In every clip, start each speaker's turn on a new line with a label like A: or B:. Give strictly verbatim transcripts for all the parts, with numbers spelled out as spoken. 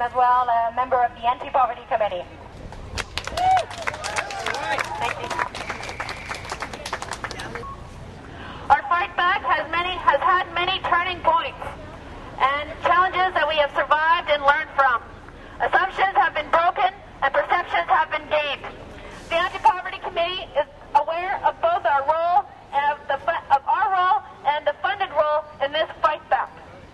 A: am as well a member of the Anti-Poverty Committee. Thank you. Our fight back has many has had many turning points and challenges that we have survived and learned from. Assumptions have been broken and perceptions have been gained. The Anti-Poverty Committee is aware of both our role and of, the, of our role and the funded role in this fight back.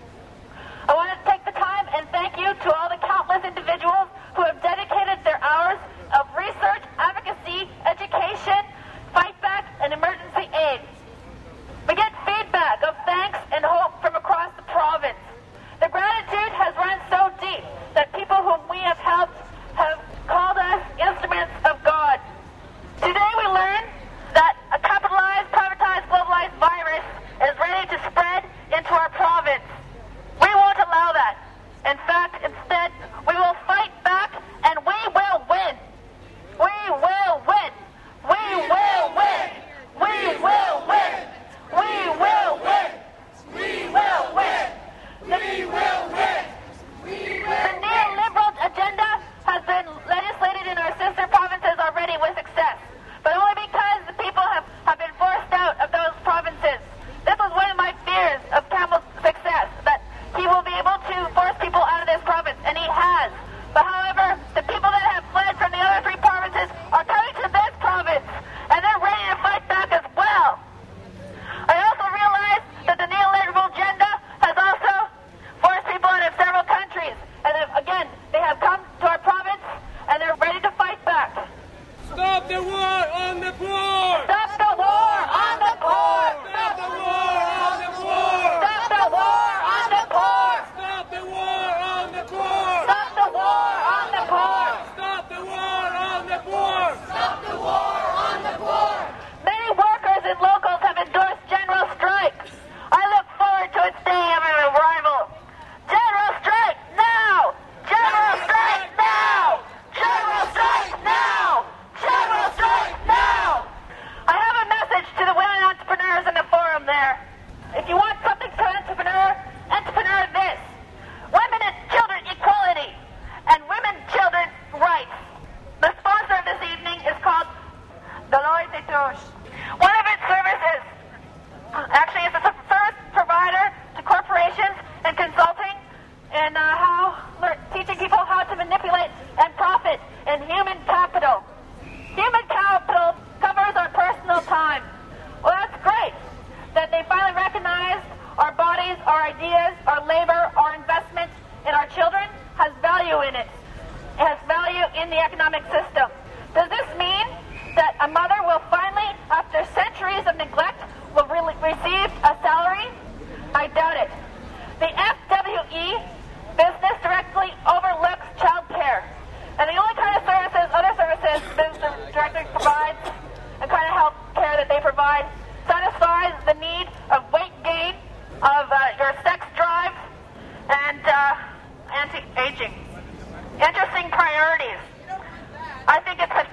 A: I want to take the time and thank you to all the countless individuals who have dedicated their hours of research, advocacy, education, fight back, and emergency aid. We get feedback of thanks and hope from across the province. The gratitude has run so deep that people whom we have helped have called us instruments of God. Today we learn that a capitalized, privatized, globalized virus is ready to spread into our province. We won't allow that. In fact, instead, we will fight back and we will win. We will win. We will win. We will win. We will win. We will win. We will win. The neoliberal agenda has been legislated in our sister provinces already with success, but only because the people have, have been forced out of those provinces. This was one of my fears of Campbell's success, that he will be able to force people out of this province, and he has. But however, the people that have fled from the other three provinces are coming to this province, and they're ready to fight back as well. I also realize that the neoliberal agenda has also forced people out of several countries, and have, again, they have come to our province, and they're ready to fight back.
B: Stop the war on the poor!
A: Stop the war on the poor!
B: Stop the war on the poor!
A: Stop the war on the poor!
B: Stop the war on the poor!
A: Stop the war on the poor!
B: Stop the war on the poor!
A: Stop the war on the poor! Many workers and locals have endorsed general strikes. I look forward to its day of arrival. General strike now! General strike now! General strike now! General strike now! I have a message to the women entrepreneurs in the forum there. If you want something to entrepreneur, entrepreneur this. Women and children equality and women and children rights. The sponsor of this evening is called Deloitte et Touche. One of its services, actually it's a service provider to corporations and consulting and uh, how, teaching people how to manipulate and profit in human capital. Human capital covers our personal time. Well, that's great that they finally recognized our bodies, our ideas, our labor, our investment in our children has value in it. It has value in the economic system. Does this mean that a mother will finally, after centuries of neglect, will really receive a salary? I doubt it. The F W E business directly overlooks child care. And the only kind of services, other services business directly provides, the kind of health care that they provide, satisfies the need of weight gain, of uh, your sex drive, and uh, anti-aging. Interesting priorities. I think it's